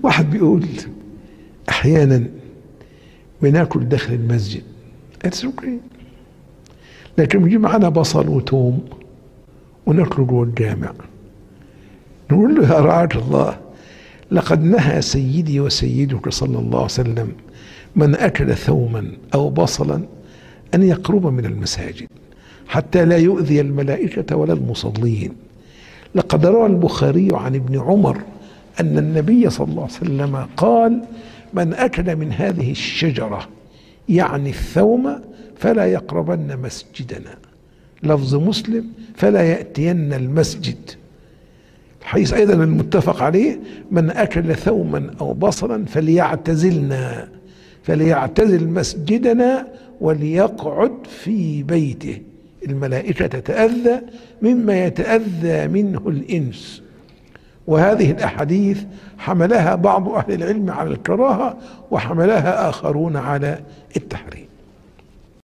واحد بيقول احيانا بناكل داخل المسجد، اتس اوكي، لكن بيجي معانا بصل وتوم وناكله جوه الجامع. نقول له يا رعاك الله، لقد نهى سيدي وسيدك صلى الله عليه وسلم من اكل ثوما او بصلا ان يقرب من المساجد حتى لا يؤذي الملائكة ولا المصلين. لقد روى البخاري عن ابن عمر أن النبي صلى الله عليه وسلم قال: من أكل من هذه الشجرة يعني الثوم فلا يقربن مسجدنا. لفظ مسلم: فلا يأتين المسجد. الحديث أيضا المتفق عليه: من أكل ثوما أو بصلا فليعتزل مسجدنا وليقعد في بيته. الملائكة تتأذى مما يتأذى منه الإنس. وهذه الأحاديث حملها بعض أهل العلم على الكراهة، وحملها آخرون على التحريم.